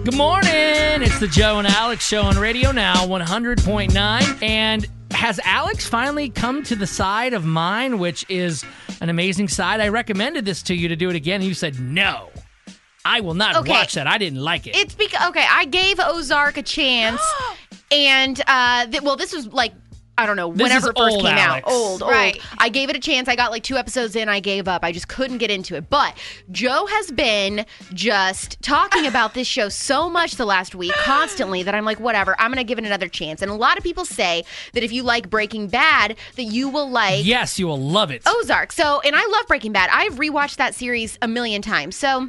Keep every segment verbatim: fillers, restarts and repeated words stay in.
Good morning. It's the Joe and Alex Show on Radio Now, one hundred point nine. And has Alex finally come to the side of mine, which is an amazing side? I recommended this to you to do it again, and you said, no, I will not okay. watch that. I didn't like it. It's because, okay, I gave Ozark a chance, and, uh, th- well, this was like, I don't know, This whenever is it first old, came Alex. out. Old, old. Right. I gave it a chance. I got like two episodes in. I gave up. I just couldn't get into it. But Joe has been just talking about this show so much the last week, constantly, that I'm like, whatever, I'm going to give it another chance. And a lot of people say that if you like Breaking Bad, that you will like yes, you will love it. Ozark. So, and I love Breaking Bad. I've rewatched that series a million times. So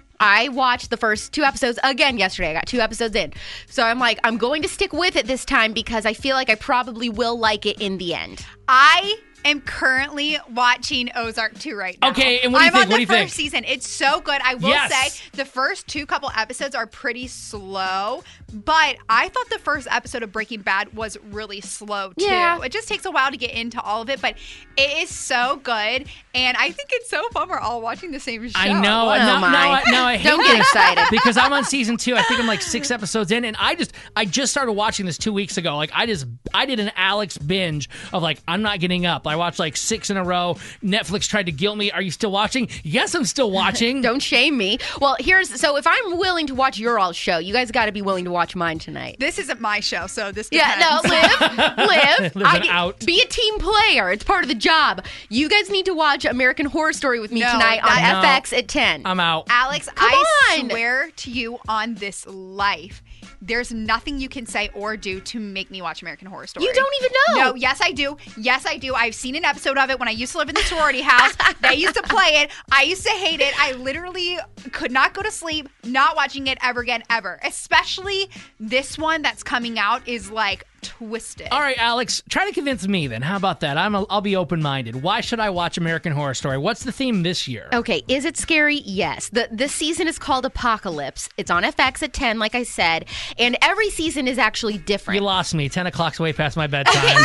I watched the first two episodes again yesterday. I got two episodes in. So I'm like, I'm going to stick with it this time because I feel like I probably will like it in the end. I am currently watching Ozark two right now. Okay, and what do you I'm think? on What the do you first think? season. It's so good. I will Yes. say the first two couple episodes are pretty slow, but I thought the first episode of Breaking Bad was really slow too. Yeah. It just takes a while to get into all of it, but it is so good, and I think it's so fun we're all watching the same show. I know. Oh, now, my. now I, now I hate Don't get it excited. because I'm on season two. I think I'm like six episodes in, and I just I just started watching this two weeks ago. Like I just I did an Alex binge of like I'm not getting up. I watched like six in a row. Netflix tried to guilt me. Are you still watching? Yes, I'm still watching. Don't shame me. Well, here's so if I'm willing to watch your all show, you guys got to be willing to watch mine tonight. This isn't my show, so this Yeah, depends. no, live, live. Live I it get- out. Be a team player. It's part of the job. You guys need to watch American Horror Story with me No, tonight on that- No. F X at ten. I'm out. Alex, Come I on. swear to you on this life, there's nothing you can say or do to make me watch American Horror Story. You don't even know. No, yes, I do. Yes, I do. I've seen an episode of it when I used to live in the sorority house. They used to play it. I used to hate it. I literally could not go to sleep not watching it ever again, ever. Especially this one that's coming out is like twisted. All right, Alex, try to convince me then. How about that? I'm a, I'll be open-minded. Why should I watch American Horror Story? What's the theme this year? Okay, is it scary? Yes. The This season is called Apocalypse. It's on F X at ten, like I said, and every season is actually different. You lost me. ten o'clock's way past my bedtime. Okay, D V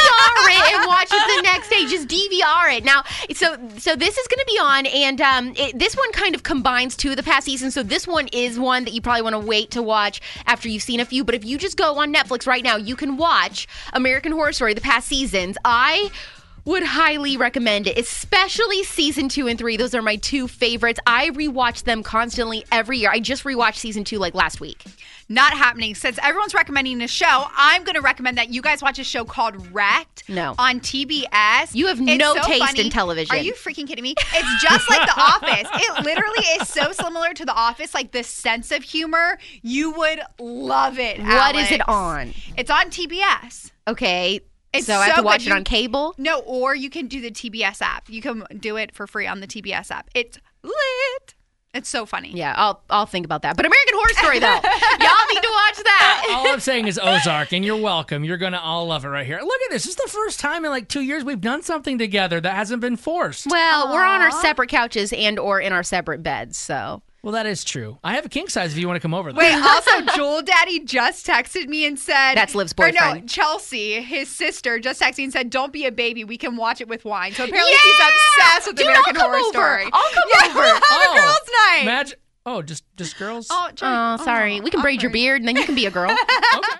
R it and watch it the next day. Just D V R it. Now, so so this is going to be on, and um, it, this one kind of combines two of the past seasons. So this one is one that you probably want to wait to watch after you've seen a few. But if you just go on Netflix right now, you can watch American Horror Story, the past seasons. I would highly recommend it, especially season two and three. Those are my two favorites. I rewatch them constantly every year. I just rewatched season two like last week. Not happening. Since everyone's recommending a show, I'm going to recommend that you guys watch a show called Wrecked No. on T B S. You have It's no so taste funny. in television. Are you freaking kidding me? It's just like The Office. It literally is so similar to The Office, like the sense of humor. You would love it. What is Alex. it on? It's on T B S. Okay. It's so I have so to watch good. it on cable? No, or you can do the T B S app. You can do it for free on the T B S app. It's lit. It's so funny. Yeah, I'll I'll think about that. But American Horror Story, though, y'all need to watch that. All I'm saying is Ozark, and you're welcome. You're going to all love it right here. Look at this. This is the first time in like two years we've done something together that hasn't been forced. Well, we're on our separate couches and or in our separate beds, so. Well, that is true. I have a king size if you want to come over. Wait, also, Jewel Daddy just texted me and said... That's Liv's Or no, boyfriend. Chelsea, his sister, just texted me and said, don't be a baby. We can watch it with wine. So apparently Yeah! she's obsessed with Dude, American I'll come Horror over. Story. I'll come yeah, over. We'll have Oh, a girls' night. Imagine. Oh, just just girls. Oh, Oh, sorry. We can braid your awkward. beard and then you can be a girl. Okay.